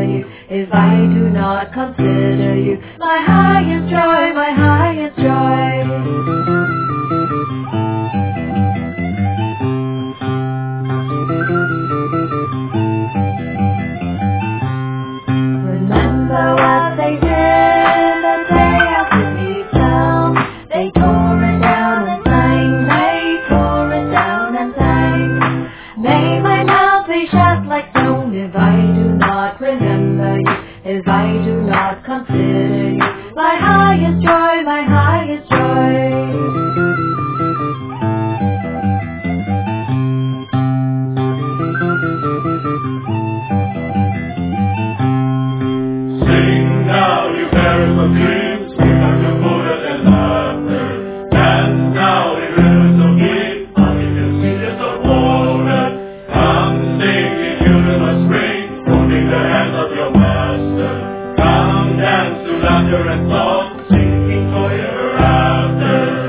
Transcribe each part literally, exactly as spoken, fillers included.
remember you if I do not consider you my highest joy, my highest joy. Remember what they did the day after me fell. They tore it down and sang, they tore it down and sang. May my mouth be shut like stone if I do not remember you, if I do not consider you my highest joy, my highest joy. Sing now, you bearers of dreams, sing out your chorus and laughter. Dance now, you rivers of glee, honey the sweetest of water. Come sing, ye children of spring, holding the hands of your master. Come dance to laughter and song, singing for ever after.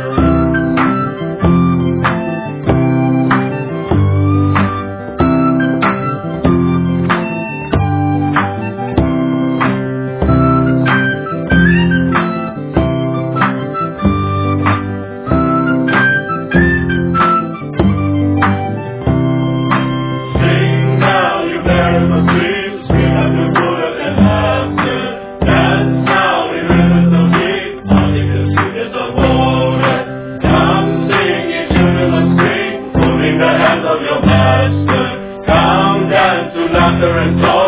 Of your master, come dance to laughter and song.